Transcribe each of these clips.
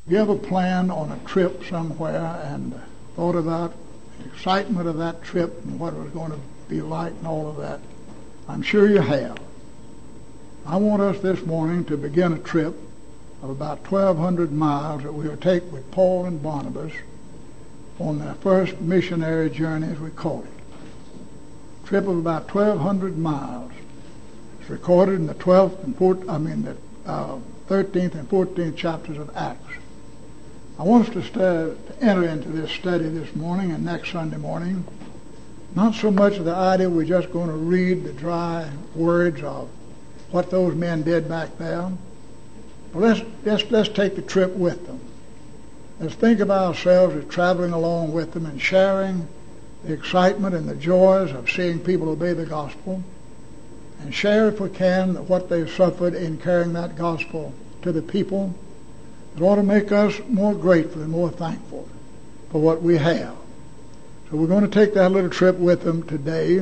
You ever planned on a trip somewhere and thought about the excitement of that trip and what it was going to be like and all of that? I'm sure you have. I want us this morning to begin a trip of about 1,200 miles that we will take with Paul and Barnabas on their first missionary journey, as we call it. A trip of about 1,200 miles. It's recorded in the 13th and 14th chapters of Acts. I want us to enter into this study this morning and next Sunday morning. Not so much of the idea we're just going to read the dry words of what those men did back there, but let's take the trip with them. Let's think of ourselves as traveling along with them and sharing the excitement and the joys of seeing people obey the gospel, and share, if we can, what they've suffered in carrying that gospel to the people. It ought to make us more grateful and more thankful for what we have. So we're going to take that little trip with them today,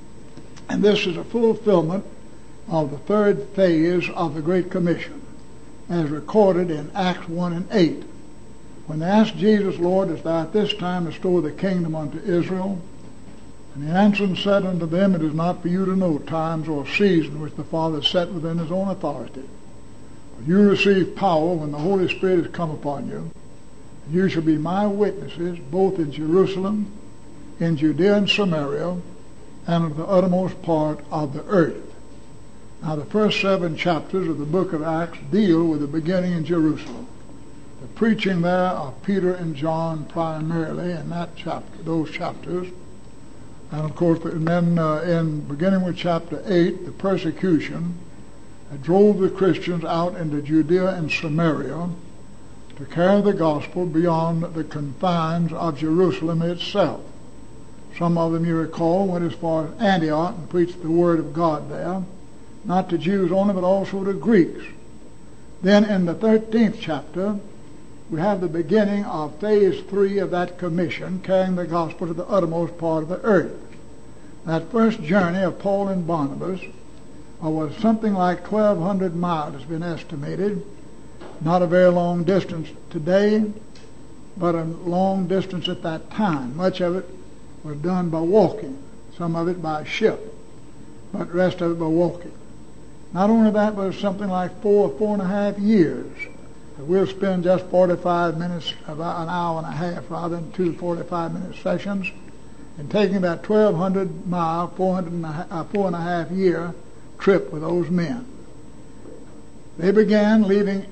and this is a fulfillment of the third phase of the Great Commission, as recorded in Acts 1 and 8. When they asked Jesus, Lord, dost thou at this time restore the kingdom unto Israel? And he answered and said unto them, It is not for you to know times or seasons which the Father set within his own authority. But you receive power when the Holy Spirit is come upon you. And you shall be my witnesses both in Jerusalem, in Judea and Samaria, and of the uttermost part of the earth. Now the first 7 chapters of the book of Acts deal with the beginning in Jerusalem. The preaching there of Peter and John primarily in those chapters. And of course, and then in beginning with chapter 8, the persecution that drove the Christians out into Judea and Samaria to carry the gospel beyond the confines of Jerusalem itself. Some of them, you recall, went as far as Antioch and preached the word of God there, not to Jews only, but also to Greeks. Then in the 13th chapter, we have the beginning of phase 3 of that commission, carrying the gospel to the uttermost part of the earth. That first journey of Paul and Barnabas was something like 1,200 miles, has been estimated. Not a very long distance today, but a long distance at that time. Much of it was done by walking, some of it by ship, but the rest of it by walking. Not only that, but it's something like 4.5 years. We'll spend just 45 minutes, about an hour and a half, rather than 2 45-minute sessions, in taking that 1,200-mile, 4.5-year trip with those men. They began leaving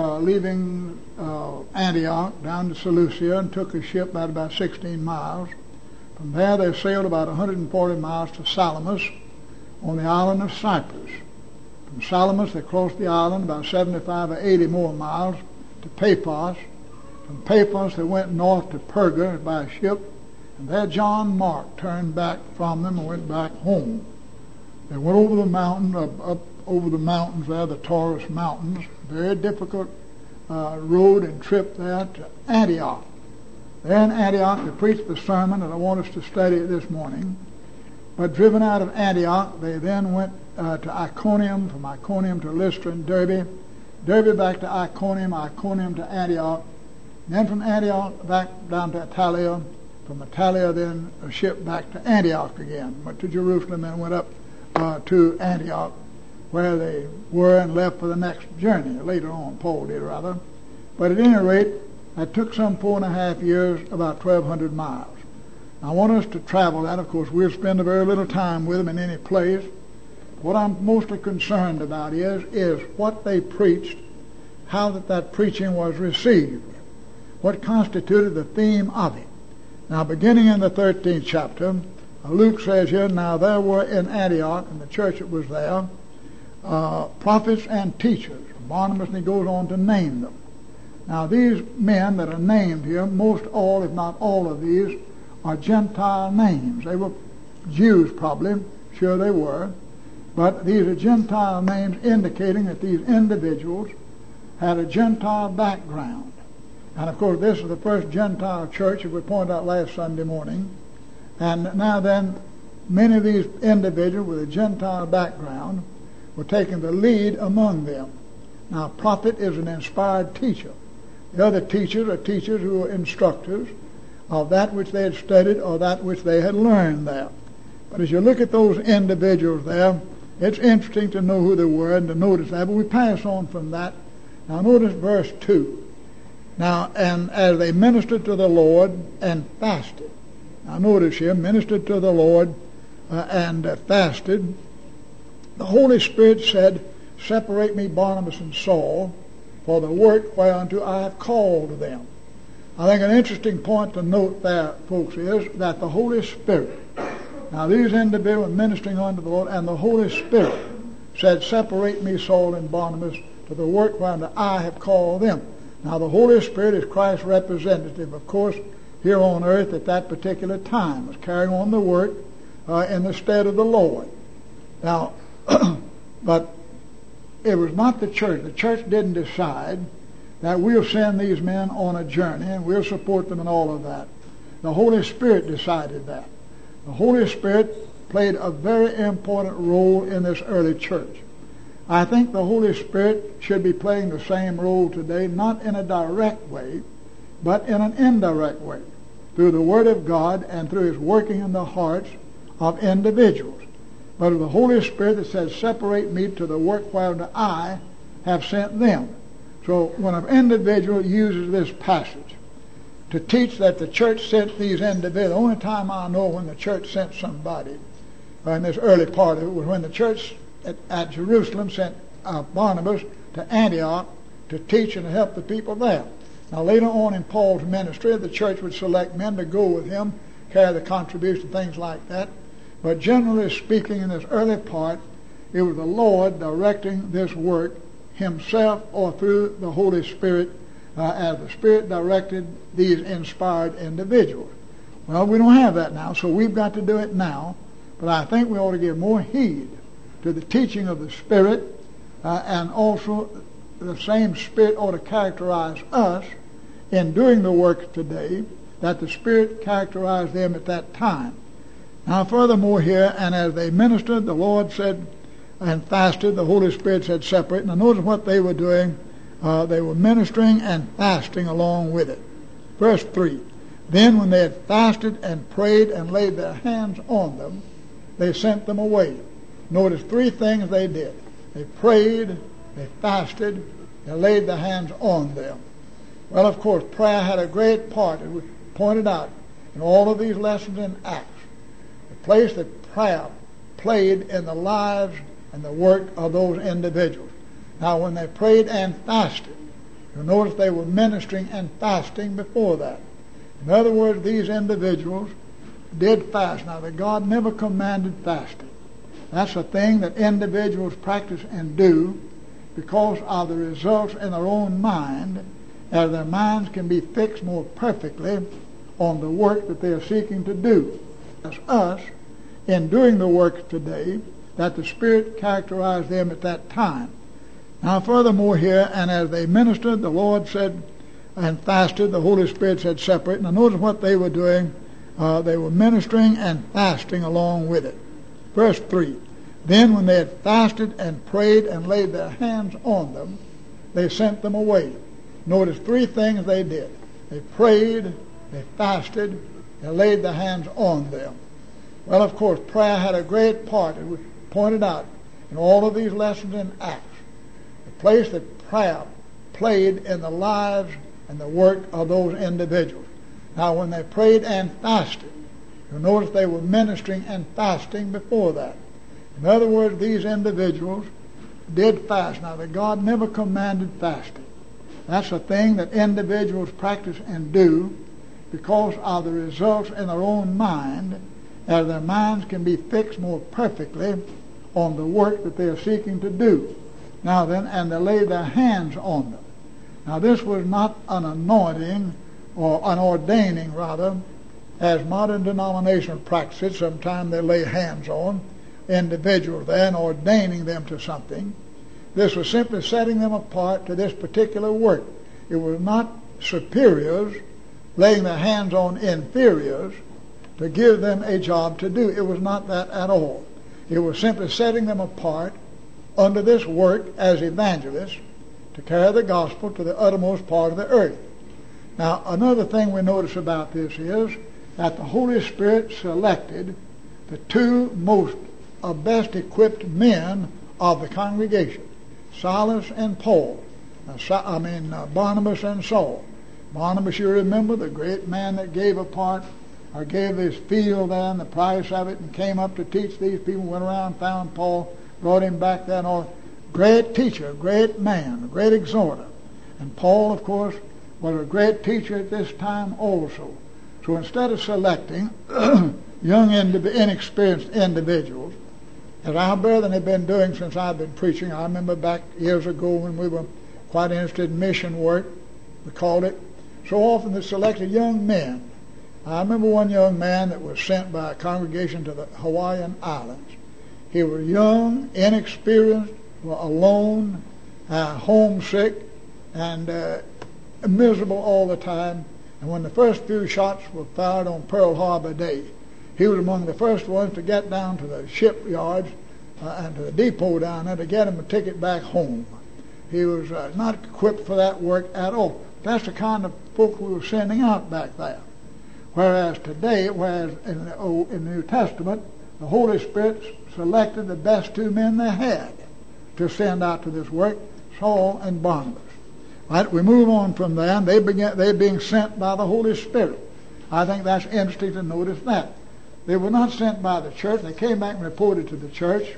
Antioch down to Seleucia and took a ship about 16 miles. From there they sailed about 140 miles to Salamis on the island of Cyprus. From Salamis they crossed the island about 75 or 80 more miles to Paphos. From Paphos they went north to Perga by ship, and there John Mark turned back from them and went back home. They went over the mountain, up over the mountains there, the Taurus Mountains, very difficult road and trip there to Antioch. There in Antioch they preached the sermon that I want us to study this morning. But driven out of Antioch, they then went to Iconium, from Iconium to Lystra and Derbe, Derbe back to Iconium, Iconium to Antioch, and then from Antioch back down to Attalia, from Attalia then a ship back to Antioch again, went to Jerusalem and went up to Antioch, where they were and left for the next journey. Later on, Paul did rather. But at any rate, that took some 4.5 years, about 1,200 miles. I want us to travel that. Of course, we'll spend a very little time with them in any place. What I'm mostly concerned about is what they preached, how that preaching was received, what constituted the theme of it. Now, beginning in the 13th chapter, Luke says here, now there were in Antioch, in the church that was there, prophets and teachers. Barnabas, and he goes on to name them. Now, these men that are named here, most all, if not all of these, are Gentile names. They were Jews probably, sure they were, but these are Gentile names indicating that these individuals had a Gentile background. And of course this is the first Gentile church, as we pointed out last Sunday morning. And now then, many of these individuals with a Gentile background were taking the lead among them. Now, a prophet is an inspired teacher. The other teachers are teachers who are instructors of that which they had studied or that which they had learned there. But as you look at those individuals there, it's interesting to know who they were and to notice that. But we pass on from that. Now notice verse 2. Now, and as they ministered to the Lord and fasted. Now notice here, ministered to the Lord and fasted. The Holy Spirit said, separate me Barnabas and Saul for the work whereunto I have called them. I think an interesting point to note there, folks, is that the Holy Spirit, now these individuals ministering unto the Lord, and the Holy Spirit said, separate me, Saul and Barnabas, to the work whereunto I have called them. Now the Holy Spirit is Christ's representative, of course, here on earth at that particular time, was carrying on the work in the stead of the Lord. Now, but it was not the church. The church didn't decide that we'll send these men on a journey and we'll support them and all of that. The Holy Spirit decided that. The Holy Spirit played a very important role in this early church. I think the Holy Spirit should be playing the same role today, not in a direct way, but in an indirect way, through the Word of God and through His working in the hearts of individuals. But of the Holy Spirit that says, separate me to the work whereunto I have sent them. So when an individual uses this passage to teach that the church sent these individuals, the only time I know when the church sent somebody in this early part of it was when the church at Jerusalem sent Barnabas to Antioch to teach and to help the people there. Now later on in Paul's ministry, the church would select men to go with him, carry the contribution, things like that. But generally speaking, in this early part, it was the Lord directing this work Himself or through the Holy Spirit as the Spirit directed these inspired individuals. Well, we don't have that now, so we've got to do it now. But I think we ought to give more heed to the teaching of the Spirit, and also the same Spirit ought to characterize us in doing the work today that the Spirit characterized them at that time. Now furthermore here, and as they ministered, the Lord said, and fasted, the Holy Spirit said, separate. Now notice what they were doing. They were ministering and fasting along with it. Verse 3. Then when they had fasted and prayed and laid their hands on them, they sent them away. Notice three things they did. They prayed, they fasted, they laid their hands on them. Well, of course, prayer had a great part, it was pointed out in all of these lessons in Acts. The place that prayer played in the lives and the work of those individuals. Now, when they prayed and fasted, you'll notice they were ministering and fasting before that. In other words, these individuals did fast. Now, that God never commanded fasting. That's a thing that individuals practice and do because of the results in their own mind, as their minds can be fixed more perfectly on the work that they are seeking to do. As us, in doing the work today, that the Spirit characterized them at that time. Now furthermore here, and as they ministered, the Lord said, and fasted, the Holy Spirit said, separate. Now notice what they were doing. They were ministering and fasting along with it. Verse 3. Then when they had fasted and prayed and laid their hands on them, they sent them away. Notice three things they did. They prayed, they fasted, they laid their hands on them. Well, of course, prayer had a great part, it was pointed out in all of these lessons in Acts. The place that prayer played in the lives and the work of those individuals. Now, when they prayed and fasted, you'll notice they were ministering and fasting before that. In other words, these individuals did fast. Now, that God never commanded fasting. That's a thing that individuals practice and do because of the results in their own mind, as their minds can be fixed more perfectly on the work that they are seeking to do. Now then, and they lay their hands on them. Now this was not an anointing, or an ordaining rather, as modern denominational practices. Sometimes they lay hands on individuals there and ordaining them to something. This was simply setting them apart to this particular work. It was not superiors laying their hands on inferiors to give them a job to do. It was not that at all. It was simply setting them apart under this work as evangelists to carry the gospel to the uttermost part of the earth. Now, another thing we notice about this is that the Holy Spirit selected the two most best equipped men of the congregation, Silas and Paul. Barnabas and Saul. Barnabas, you remember, the great man that gave his field there and the price of it and came up to teach these people, went around, found Paul, brought him back there and all. Great teacher, great man, great exhorter. And Paul, of course, was a great teacher at this time also. So instead of selecting young, inexperienced individuals, as our brethren have been doing since I've been preaching, I remember back years ago when we were quite interested in mission work, we called it, so often they selected young men. I remember one young man that was sent by a congregation to the Hawaiian Islands. He was young, inexperienced, alone, homesick, and miserable all the time. And when the first few shots were fired on Pearl Harbor Day, he was among the first ones to get down to the shipyards and to the depot down there to get him a ticket back home. He was not equipped for that work at all. That's the kind of folk we were sending out back there. Whereas today, in the New Testament, the Holy Spirit selected the best two men they had to send out to this work, Saul and Barnabas. Right, we move on from there, and they're being sent by the Holy Spirit. I think that's interesting to notice that. They were not sent by the church. They came back and reported to the church.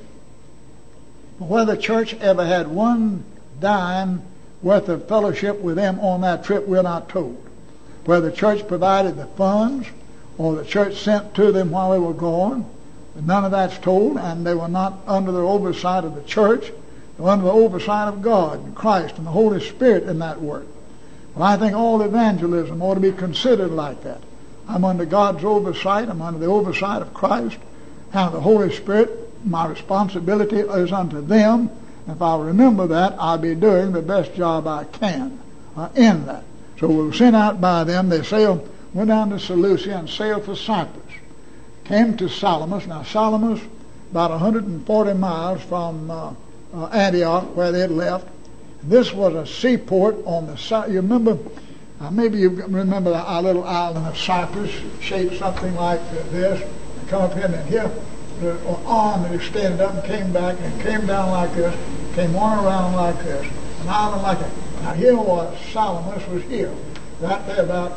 But whether the church ever had one dime worth of fellowship with them on that trip, we're not told. Whether the church provided the funds or the church sent to them while they were gone, none of that's told, and they were not under the oversight of the church. They were under the oversight of God and Christ and the Holy Spirit in that work. Well, I think all evangelism ought to be considered like that. I'm under God's oversight. I'm under the oversight of Christ and the Holy Spirit. My responsibility is unto them. If I remember that, I'll be doing the best job I can in that. So we were sent out by them. They went down to Seleucia and sailed for Cyprus. Came to Salamis. Now, Salamis, about 140 miles from Antioch, where they had left. This was a seaport on the side. You remember, maybe you remember our little island of Cyprus, shaped something like this. They come up here, and here the arm that extended up and came back and came down like this, came on around like this, an island like that. Now here was Salamis was here, right there about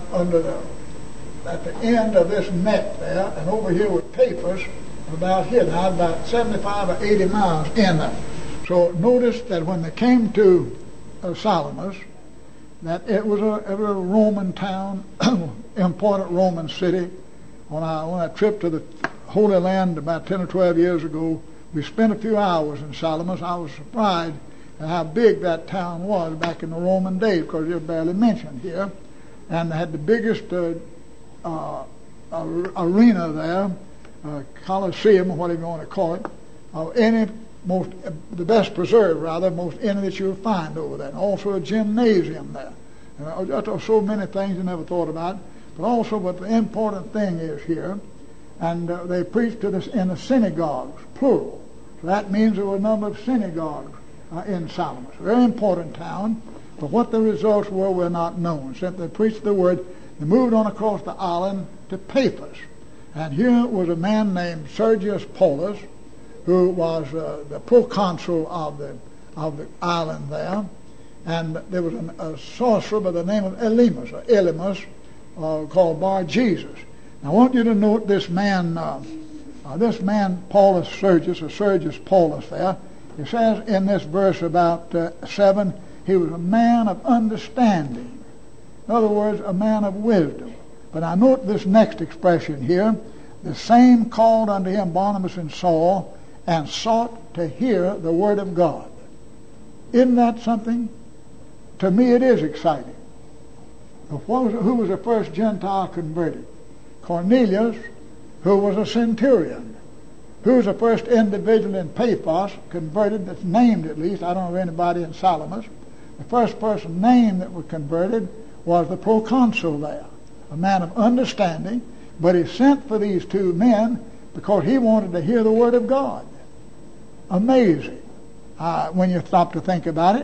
at the end of this neck there, and over here with Paphos about here. Now about 75 or 80 miles in there. So notice that when they came to Salamis, that it was a Roman town, important Roman city. On a trip to the Holy Land about 10 or 12 years ago, we spent a few hours in Salamis. I was surprised at how big that town was back in the Roman days, because it was barely mentioned here. And they had the biggest arena there, Colosseum, or whatever you want to call it, the best preserved, most any that you'll find over there. And also a gymnasium there. Just so many things you never thought about. But also, what the important thing is here, and they preached to this in the synagogues, plural. So that means there were a number of synagogues in Salamis. Very important town, but what the results were not known. Since they preached the word, they moved on across the island to Paphos. And here was a man named Sergius Paulus, who was the proconsul of the island there. And there was a sorcerer by the name of Elymas, called Bar Jesus. Now I want you to note this man Paulus Sergius, or Sergius Paulus there. It says in this verse about 7, he was a man of understanding. In other words, a man of wisdom. But I note this next expression here. The same called unto him Barnabas and Saul, and sought to hear the word of God. Isn't that something? To me it is exciting. Who was the first Gentile converted? Cornelius, who was a centurion. Who was the first individual in Paphos converted, that's named at least? I don't know of anybody in Salamis. The first person named that was converted was the proconsul there, a man of understanding, but he sent for these two men because he wanted to hear the word of God. Amazing when you stop to think about it.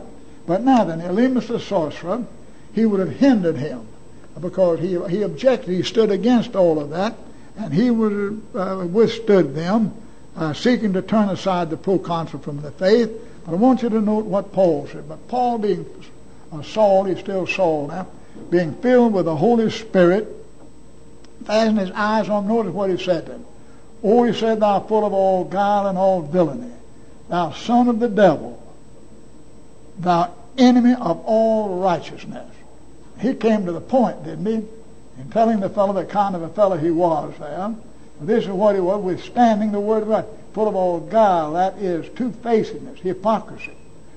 But now then, Elymas the sorcerer, he would have hindered him because he objected. He stood against all of that, and he would have withstood them, seeking to turn aside the proconsul from the faith. But I want you to note what Paul said. But Paul, being Saul, he's still Saul now, being filled with the Holy Spirit, fastened his eyes on, notice what he said to him. Oh, he said, thou full of all guile and all villainy, thou son of the devil, thou enemy of all righteousness. He came to the point, didn't he, in telling the fellow the kind of a fellow he was there. This is what he was, withstanding the word of God. Full of all guile, that is two-facedness, hypocrisy.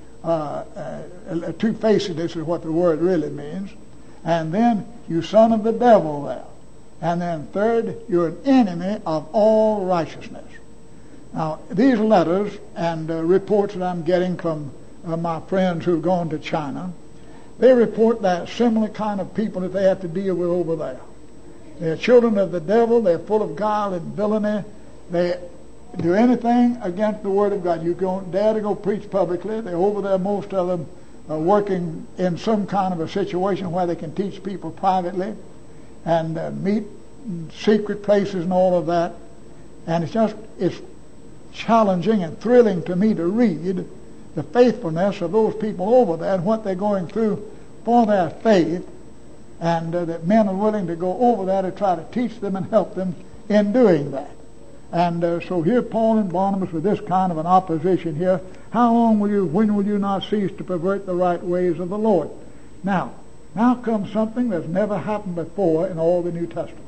Two-facedness is what the word really means. And then, you son of the devil there. And then third, you're an enemy of all righteousness. Now, these letters and reports that I'm getting from my friends who've gone to China, they report that similar kind of people that they have to deal with over there. They're children of the devil. They're full of guile and villainy. They do anything against the Word of God. You don't dare to go preach publicly. They're over there, most of them, working in some kind of a situation where they can teach people privately and meet in secret places and all of that. And it's challenging and thrilling to me to read the faithfulness of those people over there and what they're going through for their faith, and that men are willing to go over there to try to teach them and help them in doing that. And so here Paul and Barnabas with this kind of an opposition here. When will you not cease to pervert the right ways of the Lord? Now comes something that's never happened before in all the New Testament.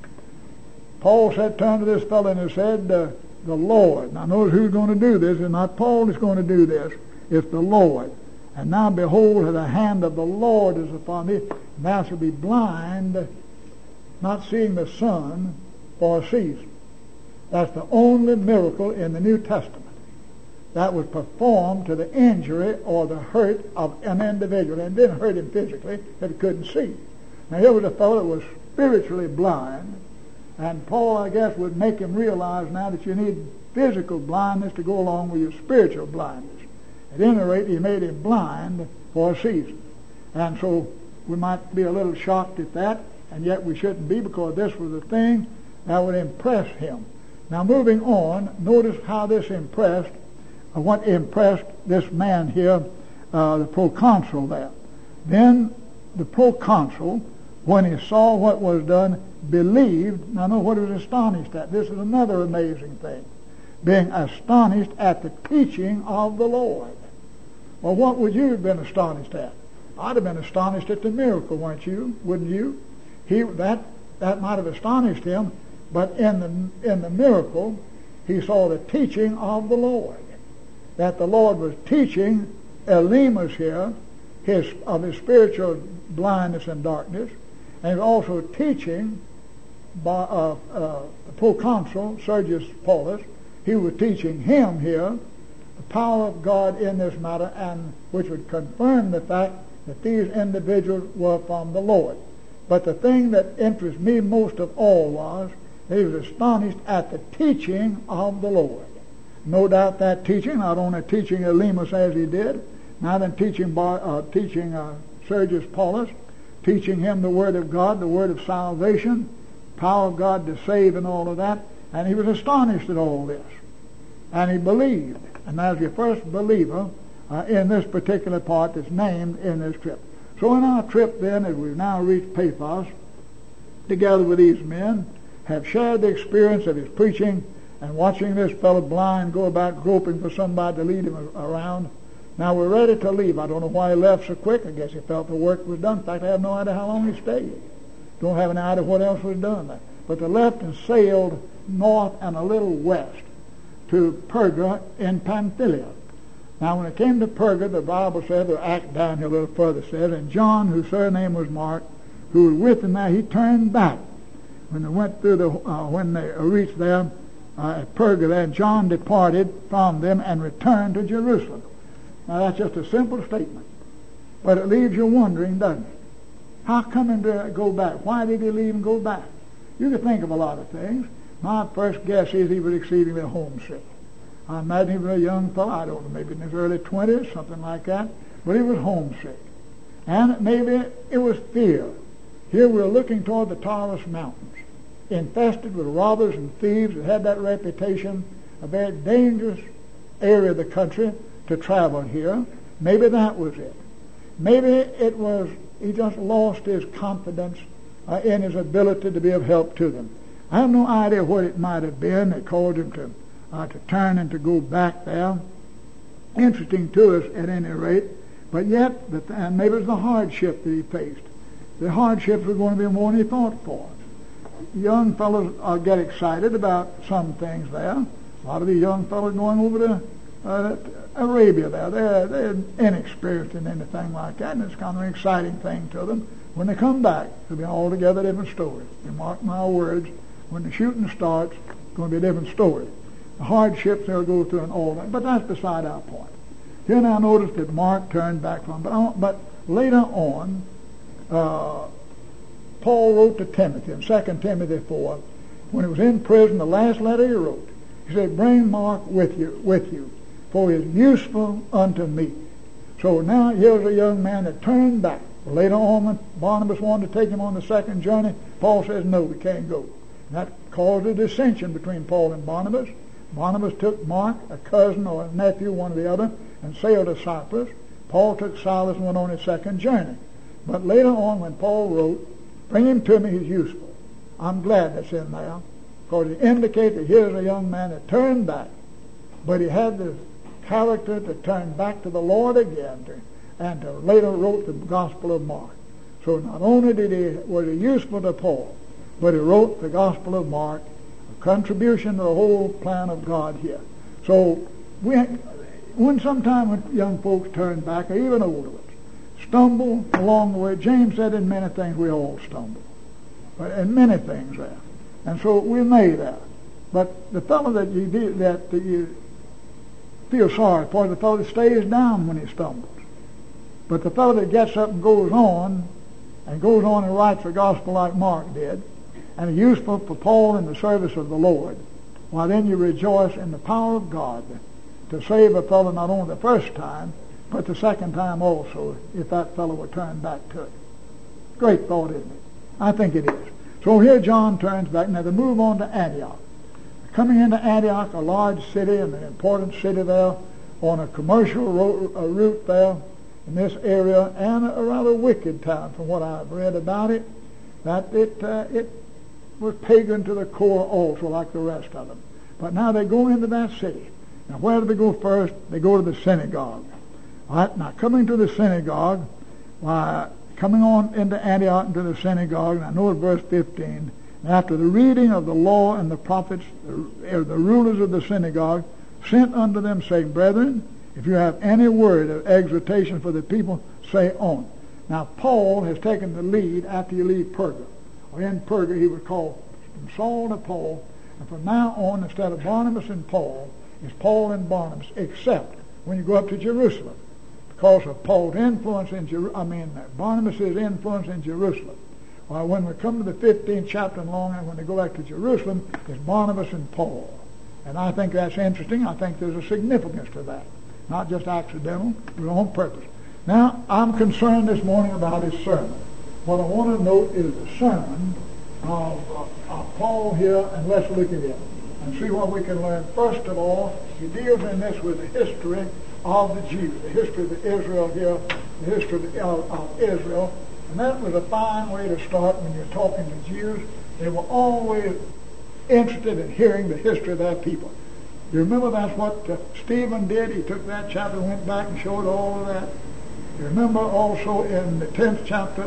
Paul turned to this fellow and said, the Lord. Now notice who's going to do this. It's not Paul that's going to do this. It's the Lord. And now behold, the hand of the Lord is upon thee. Thou shalt be blind, not seeing the sun for a season. That's the only miracle in the New Testament that was performed to the injury or the hurt of an individual. And it didn't hurt him physically, that he couldn't see. Now here was a fellow that was spiritually blind, and Paul, I guess, would make him realize now that you need physical blindness to go along with your spiritual blindness. At any rate, he made him blind for a season. And so we might be a little shocked at that, and yet we shouldn't be, because this was a thing that would impress him. Now moving on, notice how this impressed this man here, the proconsul there. Then the proconsul, when he saw what was done, believed. Now know what he was astonished at. This is another amazing thing. Being astonished at the teaching of the Lord. Well, what would you have been astonished at? I'd have been astonished at the miracle, wouldn't you? That might have astonished him, but in the miracle, he saw the teaching of the Lord. That the Lord was teaching Elymas here of his spiritual blindness and darkness, and was also teaching the proconsul Sergius Paulus. He was teaching him here the power of God in this matter, and which would confirm the fact that these individuals were from the Lord. But the thing that interests me most of all was that he was astonished at the teaching of the Lord. No doubt that teaching, not only teaching Elymas as he did, now then teaching Sergius Paulus, teaching him the Word of God, the Word of salvation, power of God to save and all of that, and he was astonished at all this. And he believed, and that's your first believer in this particular part that's named in this trip. So in our trip then, as we've now reached Paphos, together with these men, have shared the experience of his preaching and watching this fellow blind go about groping for somebody to lead him around. Now we're ready to leave. I don't know why he left so quick. I guess he felt the work was done. In fact, I have no idea how long he stayed. Don't have any idea what else was done there. But they left and sailed north and a little west to Perga in Pamphylia. Now when it came to Perga, the Bible said, the act down here a little further says, and John, whose surname was Mark, who was with him there, he turned back. When they went through when they reached there at Perga there, John departed from them and returned to Jerusalem. Now that's just a simple statement, but it leaves you wondering, doesn't it? How come him to go back? Why did he leave and go back? You could think of a lot of things. My first guess is he was exceedingly homesick. I imagine he was a young fellow, I don't know, maybe in his early 20s, something like that. but he was homesick. And maybe it was fear. Here we're looking toward the Taurus Mountains, infested with robbers and thieves that had that reputation, a very dangerous area of the country to travel here. Maybe that was it. Maybe it was he just lost his confidence in his ability to be of help to them. I have no idea what it might have been that caused him to turn and to go back there. Interesting to us at any rate, but yet, and maybe it was the hardship that he faced. The hardships were going to be more than he thought for. Young fellows get excited about some things there. A lot of these young fellows going over to Arabia there. They're inexperienced in anything like that, and it's kind of an exciting thing to them. When they come back, it'll be an altogether different story. You mark my words, when the shooting starts, it's going to be a different story. The hardships they'll go through and all that, but that's beside our point. Here now notice that Mark turned back from him, but later on, Paul wrote to Timothy in 2 Timothy 4, when he was in prison, the last letter he wrote, he said, bring Mark with you, for he is useful unto me. So now here's a young man that turned back. Later on, when Barnabas wanted to take him on the second journey, Paul says, no, we can't go. And that caused a dissension between Paul and Barnabas. Barnabas took Mark, a cousin or a nephew, one or the other, and sailed to Cyprus. Paul took Silas and went on his second journey. But later on, when Paul wrote, bring him to me, he's useful. I'm glad that's in there, because it indicates that here's a young man that turned back, but he had the character to turn back to the Lord again, and to later wrote the Gospel of Mark. So not only was he useful to Paul, but he wrote the Gospel of Mark, a contribution to the whole plan of God here. So sometimes when young folks turn back, or even older ones, stumble along the way. James said in many things we all stumble, but in many things there. And so we may there. But the fellow that you feel sorry for, the fellow that stays down when he stumbles. But the fellow that gets up and goes on and writes the gospel like Mark did, and is useful for Paul in the service of the Lord, why then you rejoice in the power of God to save a fellow not only the first time, but the second time also, if that fellow would turn back to it. Great thought, isn't it? I think it is. So here John turns back. Now to move on to Antioch. Coming into Antioch, a large city and an important city there, on a commercial route there in this area, and a rather wicked town from what I've read about it, that it was pagan to the core also, like the rest of them. But now they go into that city. Now where do they go first? They go to the synagogue. All right, now coming to the synagogue, coming on into Antioch into the synagogue, and I know it's verse 15, after the reading of the law and the prophets, the rulers of the synagogue sent unto them, saying, Brethren, if you have any word of exhortation for the people, say on. Now Paul has taken the lead after you leave Perga. Or in Perga he was called from Saul to Paul, and from now on, instead of Barnabas and Paul, it's Paul and Barnabas, except when you go up to Jerusalem, because of Paul's influence Barnabas' influence in Jerusalem. Well, when we come to the 15th chapter and long, and when they go back to Jerusalem, it's Barnabas and Paul. And I think that's interesting. I think there's a significance to that. Not just accidental, but on purpose. Now, I'm concerned this morning about his sermon. What I want to note is the sermon of Paul here, and let's look at it and see what we can learn. First of all, he deals in this with the history of the Jews, the history of Israel here, the history of Israel. And that was a fine way to start when you're talking to Jews. They were always interested in hearing the history of their people. You remember that's what Stephen did? He took that chapter and went back and showed all of that. You remember also in the 10th chapter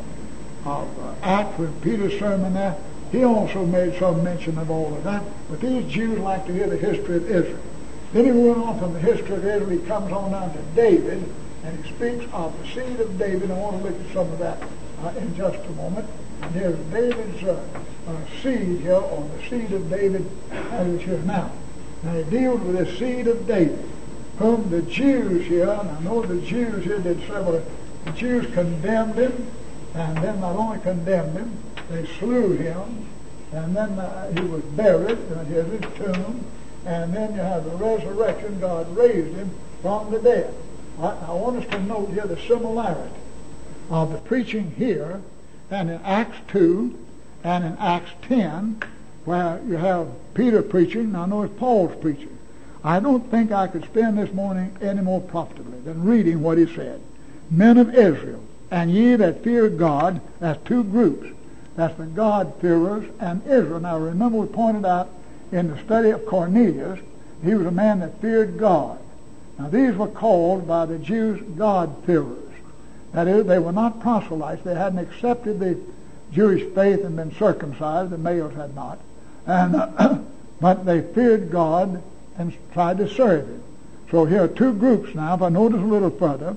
of Acts with Peter's sermon there, he also made some mention of all of that. But these Jews like to hear the history of Israel. Then he went on from the history of Israel, he comes on down to David, and he speaks of the seed of David. I want to look at some of that in just a moment. And here's David's seed here, or the seed of David as it's here now. Now he deals with the seed of David, whom the Jews here, and I know the Jews here did several, the Jews condemned him, and then not only condemned him, they slew him, and then he was buried, and here's his tomb, and then you have the resurrection. God raised him from the dead. I want us to note here the similarity of the preaching here and in Acts 2 and in Acts 10, where you have Peter preaching. Now notice Paul's preaching. I don't think I could spend this morning any more profitably than reading what he said. Men of Israel, and ye that fear God, that's two groups. That's the God-fearers and Israel. Now remember we pointed out in the study of Cornelius, he was a man that feared God. Now these were called by the Jews God-fearers. That is, they were not proselytes. They hadn't accepted the Jewish faith and been circumcised. The males had not. And but they feared God and tried to serve him. So here are two groups now. If I notice a little further,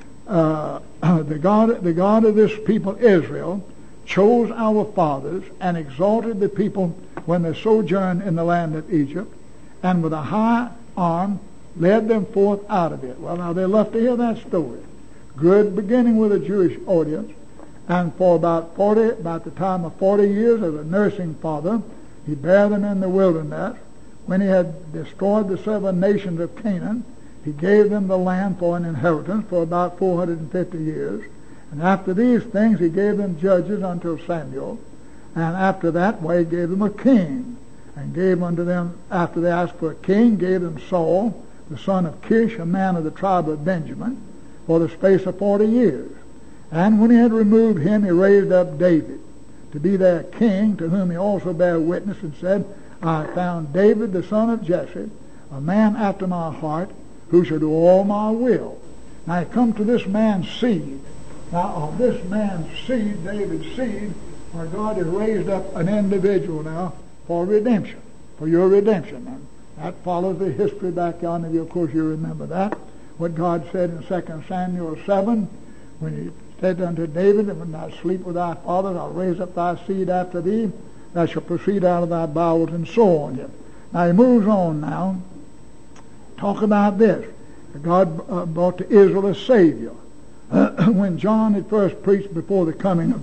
the God of this people Israel chose our fathers and exalted the people when they sojourned in the land of Egypt, and with a high arm led them forth out of it. Well, now they love to hear that story. Good beginning with a Jewish audience, and for about the time of 40 years as a nursing father, he bare them in the wilderness. When he had destroyed the 7 nations of Canaan, he gave them the land for an inheritance for about 450 years. And after these things he gave them judges until Samuel. And after that way he gave them a king. And gave unto them, after they asked for a king, gave them Saul, the son of Kish, a man of the tribe of Benjamin, for the space of 40 years. And when he had removed him, he raised up David to be their king, to whom he also bare witness and said, I found David the son of Jesse, a man after my heart, who shall do all my will. Now I come to this man's seed. Now of this man's seed, David's seed, where God has raised up an individual now for redemption, for your redemption. And that follows the history back yonder. Of course you remember that. What God said in 2 Samuel 7, when he said unto David, when thou sleep with thy fathers, I'll raise up thy seed after thee, that shall proceed out of thy bowels, and so on. Now he moves on now. Talk about this. God brought to Israel a Savior. When John had first preached before the coming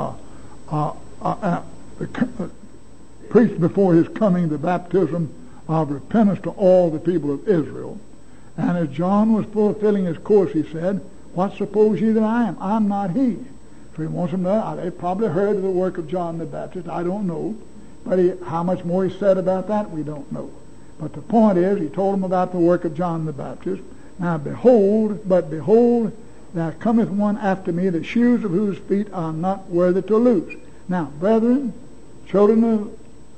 of preached before his coming the baptism of repentance to all the people of Israel, and as John was fulfilling his course, he said, what suppose ye that I am? I'm not he. So he wants them to know. They probably heard of the work of John the Baptist. I don't know. But how much more he said about that, we don't know. But the point is, he told them about the work of John the Baptist. Now behold, there cometh one after me, the shoes of whose feet are not worthy to loose. Now, brethren, children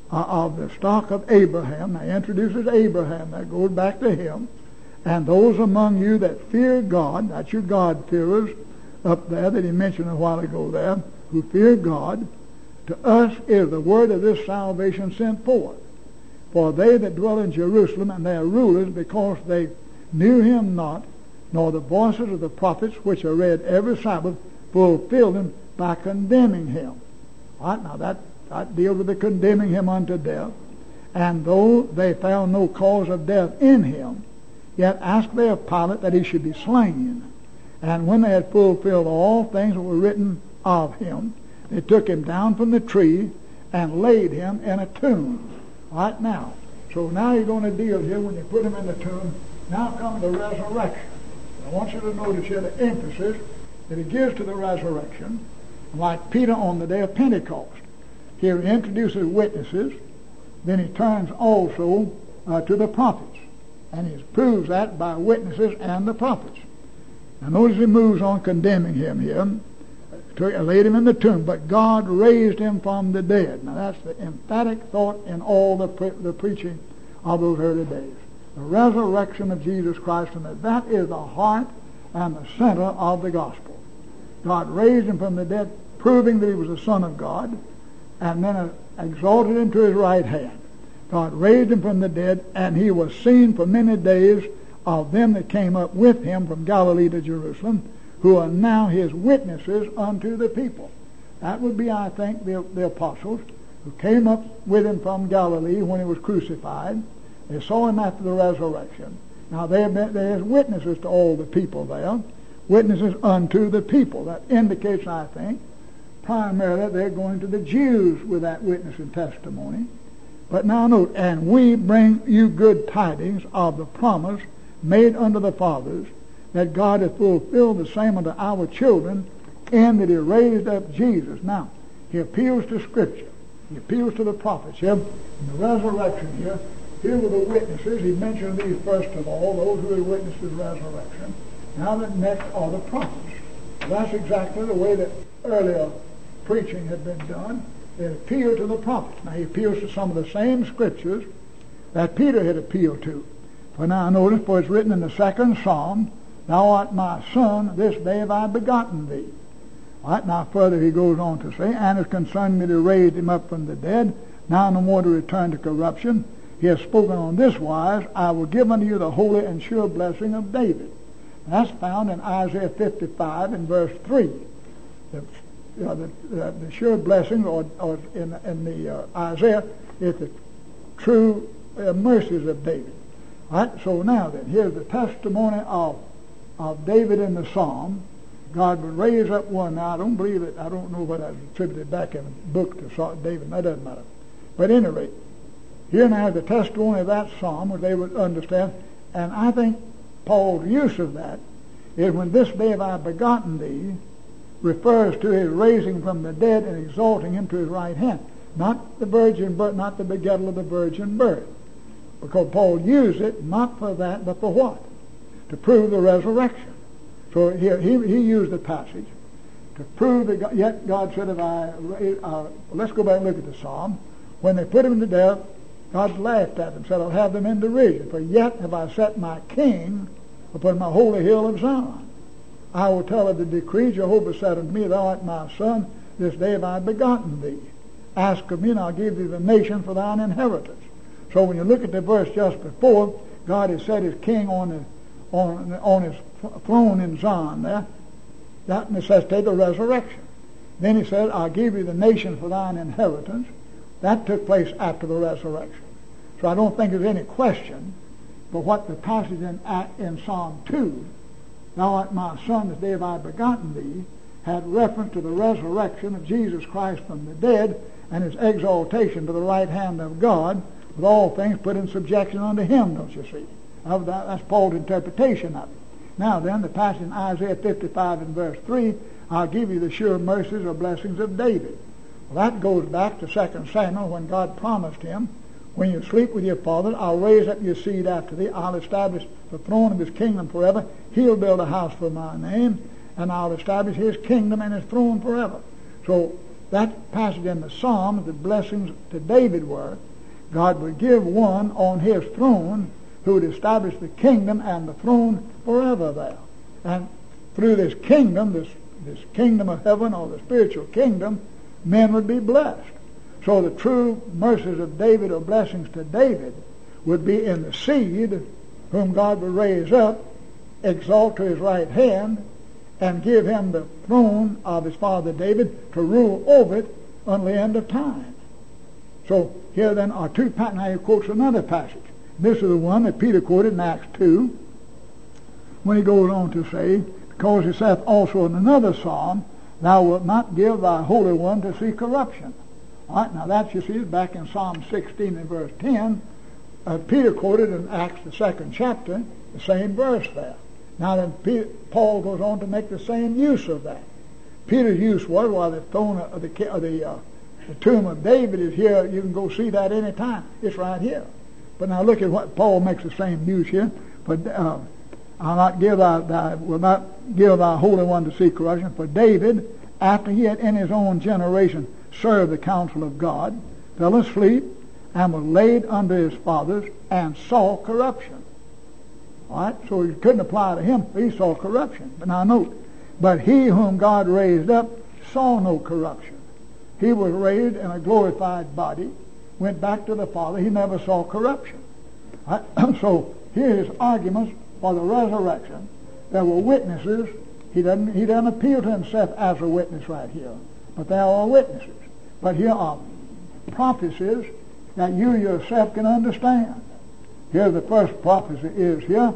of the stock of Abraham, now he introduces Abraham, that goes back to him, and those among you that fear God, that's your God-fearers up there that he mentioned a while ago there, who fear God, to us is the word of this salvation sent forth. For they that dwell in Jerusalem and their rulers, because they knew him not, nor the voices of the prophets which are read every Sabbath, fulfilled them by condemning him. All right, now that deals with the condemning him unto death. And though they found no cause of death in him, yet asked they of Pilate that he should be slain. And when they had fulfilled all things that were written of him, they took him down from the tree and laid him in a tomb. Right now. So now you're going to deal here, when you put him in the tomb, now comes the resurrection. I want you to notice here the emphasis that he gives to the resurrection, like Peter on the day of Pentecost. Here he introduces witnesses, then he turns also to the prophets. And he proves that by witnesses and the prophets. Now notice he moves on condemning him here. Laid him in the tomb, but God raised him from the dead. Now that's the emphatic thought in all the preaching of those early days. The resurrection of Jesus Christ, and that is the heart and the center of the gospel. God raised him from the dead, proving that he was the Son of God, and then exalted him to his right hand. God raised him from the dead, and he was seen for many days of them that came up with him from Galilee to Jerusalem, who are now his witnesses unto the people. That would be, I think, the apostles who came up with him from Galilee when he was crucified. They saw him after the resurrection. Now they're his witnesses to all the people there, witnesses unto the people. That indicates, I think, primarily they're going to the Jews with that witness and testimony. But now note, and we bring you good tidings of the promise made unto the fathers, that God hath fulfilled the same unto our children, in that he raised up Jesus. Now, he appeals to Scripture. He appeals to the prophets here. In the resurrection here were the witnesses. He mentioned these first of all, those who had witnessed his resurrection. Now the next are the prophets. That's exactly the way that earlier preaching had been done. It appealed to the prophets. Now he appeals to some of the same Scriptures that Peter had appealed to. For now notice, for it's written in the 2nd Psalm, Thou art my son, this day have I begotten thee. All right, now further he goes on to say, and as concerning me to raise him up from the dead, now no more to return to corruption, he has spoken on this wise, I will give unto you the holy and sure blessing of David. And that's found in Isaiah 55 and verse 3. The sure blessing, or in the Isaiah, is the true mercies of David. All right, so now then, here's the testimony of David in the Psalm. God would raise up one. Now I don't believe it. I don't know what I attributed back in the book to David. That doesn't matter. But at any rate, here now the testimony of that psalm, which they would understand. And I think Paul's use of that is when this day have I begotten thee, refers to his raising from the dead and exalting him to his right hand. Not the virgin birth, not the begettal of the virgin birth. Because Paul used it not for that, but for what? To prove the resurrection. So here he used the passage to prove that yet God said, let's go back and look at the psalm. When they put him to death, God laughed at them, said, I'll have them in derision. For yet have I set my king upon my holy hill of Zion. I will tell of the decree. Jehovah said unto me, Thou art my son, this day have I begotten thee. Ask of me, and I'll give thee the nation for thine inheritance. So when you look at the verse just before, God has set his king on his throne in Zion there. That necessitated the resurrection. Then he said, I'll give you the nation for thine inheritance. That took place after the resurrection. So I don't think there's any question, but what the passage in Psalm 2, Thou art my son, this day have I begotten thee, had reference to the resurrection of Jesus Christ from the dead and his exaltation to the right hand of God, with all things put in subjection unto him, don't you see? That's Paul's interpretation of it. Now then, the passage in Isaiah 55 and verse 3, I'll give you the sure mercies or blessings of David. Well, that goes back to 2 Samuel when God promised him, when you sleep with your father, I'll raise up your seed after thee. I'll establish the throne of his kingdom forever. He'll build a house for my name, and I'll establish his kingdom and his throne forever. So that passage in the Psalm, the blessings to David were, God would give one on his throne who would establish the kingdom and the throne forever there. And through this kingdom, this kingdom of heaven or the spiritual kingdom, men would be blessed. So the true mercies of David or blessings to David would be in the seed whom God would raise up, exalt to his right hand, and give him the throne of his father David to rule over it until the end of time. So here then are two passages. Now he quotes another passage. This is the one that Peter quoted in Acts 2, when he goes on to say, because he saith also in another psalm, Thou wilt not give thy Holy One to see corruption. All right, now that, you see, is back in Psalm 16 and verse 10. Peter quoted in Acts, the 2nd chapter, the same verse there. Now then, Paul goes on to make the same use of that. Peter's use was, while the throne of the tomb of David is here, you can go see that any time. It's right here. But now look at what Paul makes the same use here. But I'll not give will not give thy Holy One to see corruption. For David, after he had in his own generation served the counsel of God, fell asleep and was laid under his fathers and saw corruption. All right, so he couldn't apply to him. He saw corruption. But now note, but he whom God raised up saw no corruption. He was raised in a glorified body, went back to the Father. He never saw corruption. Right? So here his arguments for the resurrection. There were witnesses. He doesn't appeal to himself as a witness right here, but there are witnesses. But here are prophecies that you yourself can understand. Here the first prophecy is here,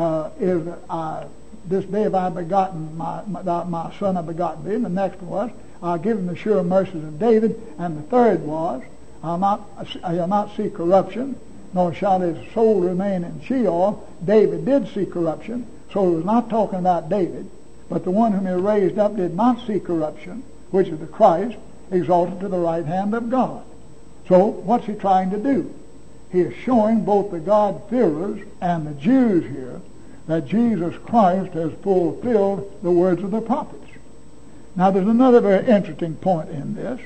this day have I begotten my son, I begotten thee. And the next was, I'll give him the sure mercies of David. And the third was, I'll not see corruption, nor shall his soul remain in Sheol. David did see corruption, So he was not talking about David, but the one whom he raised up did not see corruption, which is the Christ, exalted to the right hand of God. So what's he trying to do? He is showing both the God-fearers and the Jews here that Jesus Christ has fulfilled the words of the prophets. Now there's another very interesting point in this.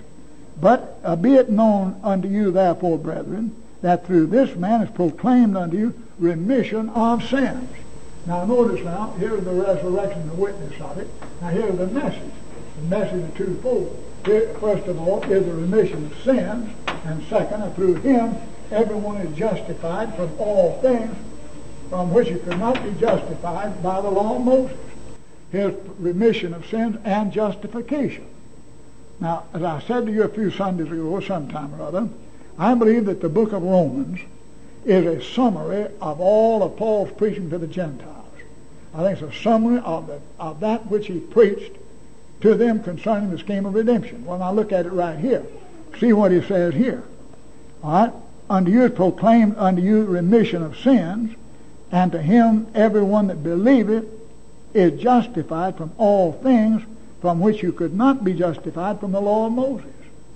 But be it known unto you therefore, brethren, that through this man is proclaimed unto you remission of sins. Now notice now, here's the resurrection, the witness of it. Now here's the message. The message is twofold. Here, first of all, is the remission of sins, and second, through him everyone is justified from all things from which you could not be justified by the law of Moses. Here's remission of sins and justification. Now, as I said to you a few Sundays ago, sometime or other, I believe that the book of Romans is a summary of all of Paul's preaching to the Gentiles. I think it's a summary of that which he preached to them concerning the scheme of redemption. Well, now look at it right here. See what he says here. All right? Unto you is proclaimed unto you remission of sins, and to him everyone that believeth is justified from all things from which you could not be justified from the law of Moses.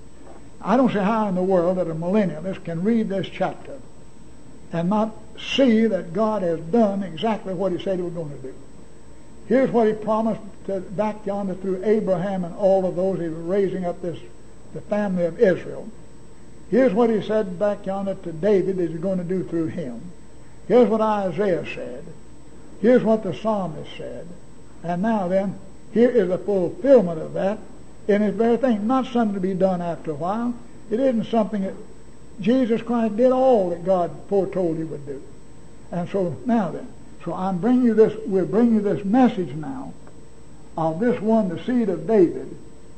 I don't see how in the world that a millennialist can read this chapter and not see that God has done exactly what he said he was going to do. Here's what he promised back yonder through Abraham and all of those he was raising up the family of Israel. Here's what he said back yonder to David that he's going to do through him. Here's what Isaiah said. Here's what the psalmist said. And now then, here is a fulfillment of that in his very thing. Not something to be done after a while. It isn't something that Jesus Christ did all that God foretold he would do. And so now then, so we'll bring you this message now of this one, the seed of David,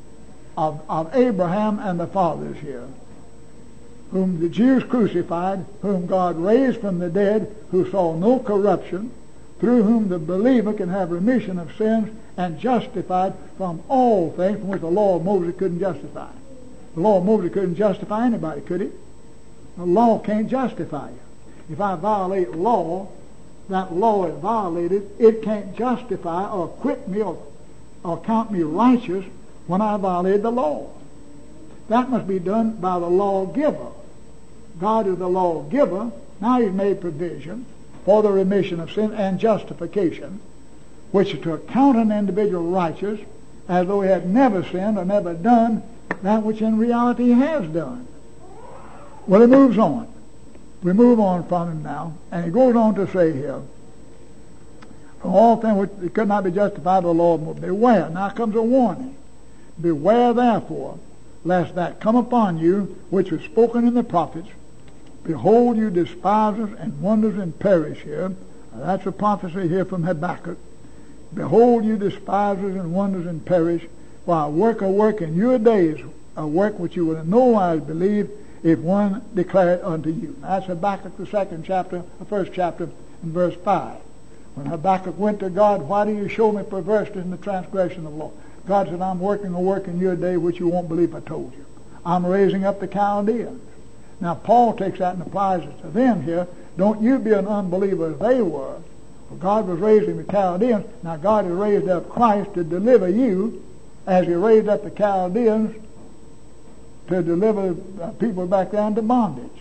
of Abraham and the fathers here, whom the Jews crucified, whom God raised from the dead, who saw no corruption, through whom the believer can have remission of sins and justified from all things from which the law of Moses couldn't justify. The law of Moses couldn't justify anybody, could it? The law can't justify you. If I violate law, that law is violated. It can't justify or acquit me or count me righteous when I violated the law. That must be done by the lawgiver. God is the lawgiver. Now he's made provision for the remission of sin and justification, which is to account an individual righteous as though he had never sinned or never done that which in reality he has done. Well, he moves on. We move on from him now, and he goes on to say here, from all things which could not be justified by the law of Moses. Beware. Now comes a warning. Beware therefore, lest that come upon you which was spoken in the prophets. Behold, you despisers and wonders and perish here. Now, that's a prophecy here from Habakkuk. Behold, you despisers and wonders and perish, for I work a work in your days, a work which you will in no wise believe, if one declare it unto you. Now, that's Habakkuk the first chapter, in verse 5. When Habakkuk went to God, why do you show me perverseness in the transgression of the law? God said, I'm working a work in your day which you won't believe I told you. I'm raising up the Chaldeans. Now, Paul takes that and applies it to them here. Don't you be an unbeliever as they were. For God was raising the Chaldeans. Now, God has raised up Christ to deliver you as he raised up the Chaldeans to deliver people back down to bondage.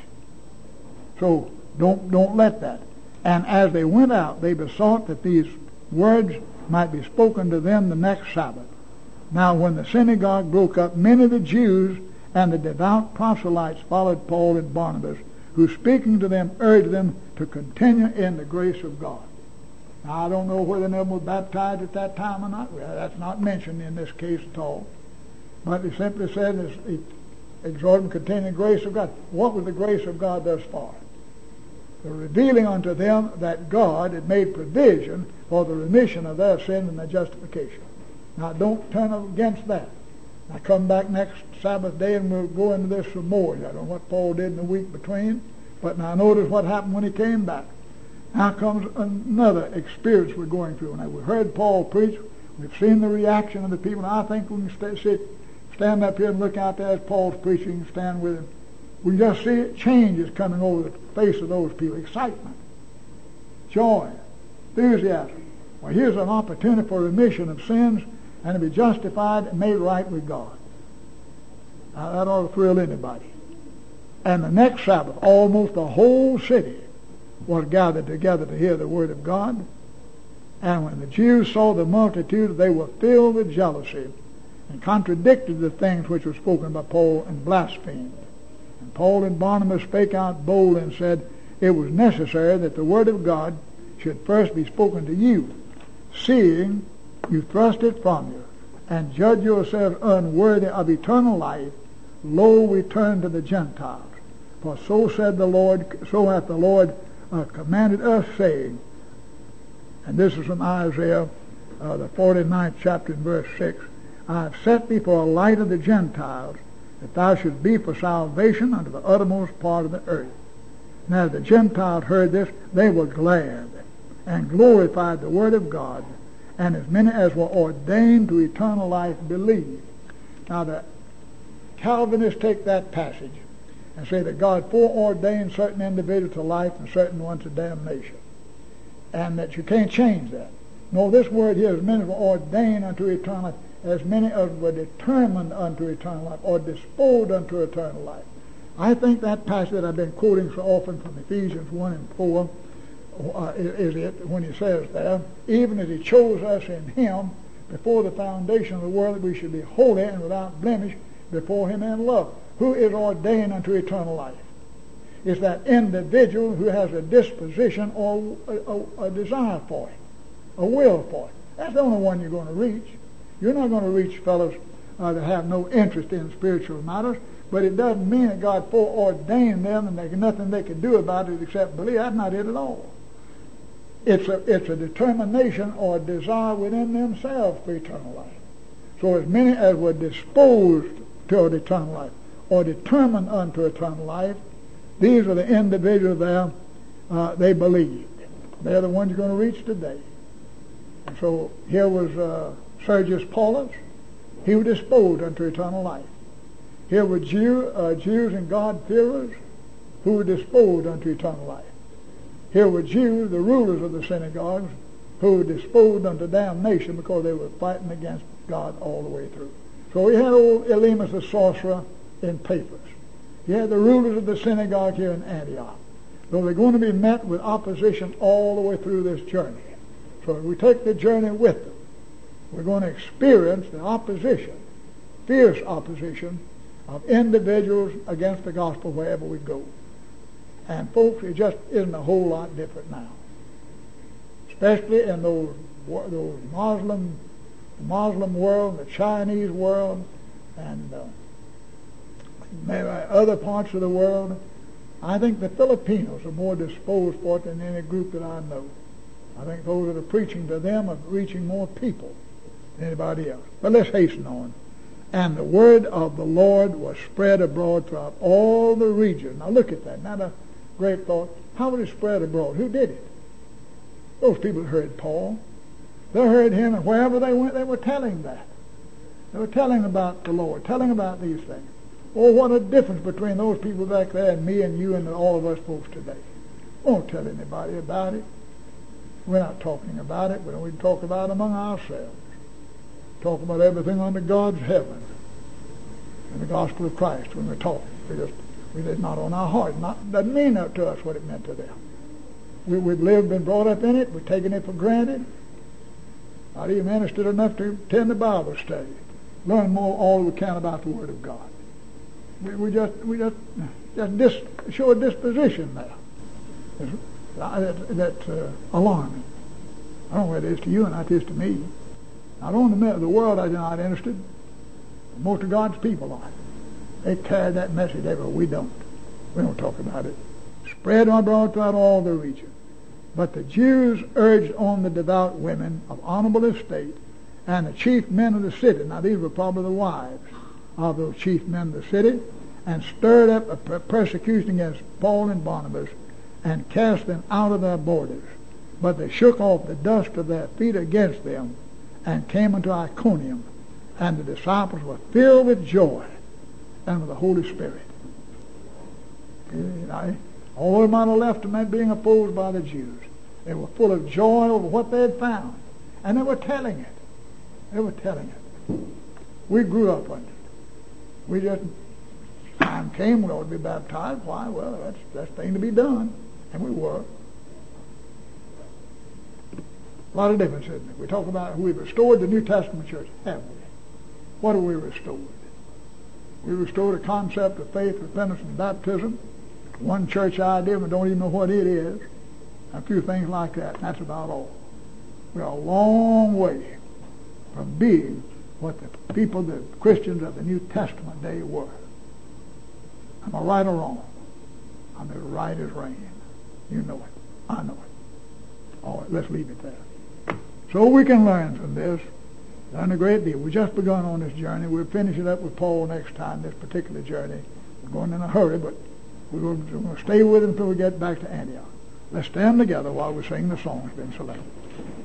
So, don't let that. And as they went out, they besought that these words might be spoken to them the next Sabbath. Now, when the synagogue broke up, many of the Jews and the devout proselytes followed Paul and Barnabas, who speaking to them urged them to continue in the grace of God. Now, I don't know whether they were baptized at that time or not. Well, that's not mentioned in this case at all. But it simply said, exhort them to continue in the grace of God. What was the grace of God thus far? The revealing unto them that God had made provision for the remission of their sin and their justification. Now, don't turn against that. Now, come back next Sabbath day and we'll go into this some more. I don't know what Paul did in the week between, but now notice what happened when he came back. Now comes another experience we're going through. Now, we've heard Paul preach. We've seen the reaction of the people. Now, I think we can stand up here and look out there as Paul's preaching, stand with him. We can just see it, changes coming over the face of those people. Excitement, joy, enthusiasm. Well, here's an opportunity for remission of sins and to be justified and made right with God. Now, that ought to thrill anybody. And the next Sabbath, almost the whole city was gathered together to hear the word of God. And when the Jews saw the multitude, they were filled with jealousy and contradicted the things which were spoken by Paul and blasphemed. And Paul and Barnabas spake out boldly and said, it was necessary that the word of God should first be spoken to you, seeing you thrust it from you, and judge yourselves unworthy of eternal life. Lo, we turn to the Gentiles. For so said the Lord, so hath the Lord commanded us, saying, and this is from Isaiah, the 49th chapter and verse 6, I have set thee for a light of the Gentiles, that thou shouldst be for salvation unto the uttermost part of the earth. Now the Gentiles heard this, they were glad, and glorified the word of God, and as many as were ordained to eternal life believed. Now the Calvinists take that passage and say that God foreordained certain individuals to life and certain ones to damnation, and that you can't change that. No, this word here, as many as were ordained unto eternal life, as many as were determined unto eternal life, or disposed unto eternal life. I think that passage that I've been quoting so often from Ephesians 1 and 4 is it when he says there, even as he chose us in him before the foundation of the world, that we should be holy and without blemish before him in love. Who is ordained unto eternal life? It's that individual who has a disposition or a desire for it, a will for it. That's the only one you're going to reach. You're not going to reach fellows that have no interest in spiritual matters, but it doesn't mean that God foreordained them and there's nothing they can do about it except believe. That's not it at all. It's a determination or a desire within themselves for eternal life. So as many as were disposed to eternal life or determined unto eternal life, these are the individuals there, they believed. They're the ones you're going to reach today. And so here was Sergius Paulus. He was disposed unto eternal life. Here were Jews and God-fearers who were disposed unto eternal life. Here were Jews, the rulers of the synagogues, who were disposed unto damnation because they were fighting against God all the way through. So we had old Elymas the sorcerer in Paphos. You had the rulers of the synagogue here in Antioch. So they're going to be met with opposition all the way through this journey. So we take the journey with them. We're going to experience the opposition, fierce opposition of individuals against the gospel wherever we go. And folks, it just isn't a whole lot different now. Especially in those Muslim world, the Chinese world, and maybe other parts of the world. I think the Filipinos are more disposed for it than any group that I know. I think those that are preaching to them are reaching more people than anybody else. But let's hasten on. And the word of the Lord was spread abroad throughout all the region. Now look at that. Not a great thought. How would it spread abroad? Who did it? Those people heard Paul. They heard him, and wherever they went, they were telling that. They were telling about the Lord, telling about these things. Oh, what a difference between those people back there and me and you and all of us folks today. We won't tell anybody about it. We're not talking about it. We talk about it among ourselves. Talk about everything under God's heaven and the gospel of Christ when we're talking. It's not on our heart. Doesn't mean to us what it meant to them. We've lived and brought up in it. We've taken it for granted. Not even interested enough to attend the Bible study. Learn more all we can about the Word of God. We just show a disposition there that's alarming. I don't know what it is to you and not it is to me. Not only the world is not interested, most of God's people are. They carry that message everywhere. We don't. We don't talk about it. Spread abroad throughout all the region. But the Jews urged on the devout women of honorable estate and the chief men of the city. Now these were probably the wives of those chief men of the city, and stirred up a persecution against Paul and Barnabas and cast them out of their borders. But they shook off the dust of their feet against them and came unto Iconium, and the disciples were filled with joy and with the Holy Spirit. Although they might have left them being opposed by the Jews, they were full of joy over what they had found. And they were telling it. They were telling it. We grew up under it. We just, time came, we ought to be baptized. Why? Well, that's the thing to be done. And we were. A lot of difference, isn't it? We talk about we restored the New Testament church. Have we? What have we restored? We restored a concept of faith, repentance, and baptism. One church idea, we don't even know what it is. A few things like that. That's about all. We're a long way from being what the people, the Christians of the New Testament day were. Am I right or wrong? I'm as right as rain. You know it. I know it. All right, let's leave it there. So we can learn from this. Learn a great deal. We've just begun on this journey. We'll finish it up with Paul next time, this particular journey. We're going in a hurry, but we're going to stay with him until we get back to Antioch. Let's stand together while we sing the song that's been selected.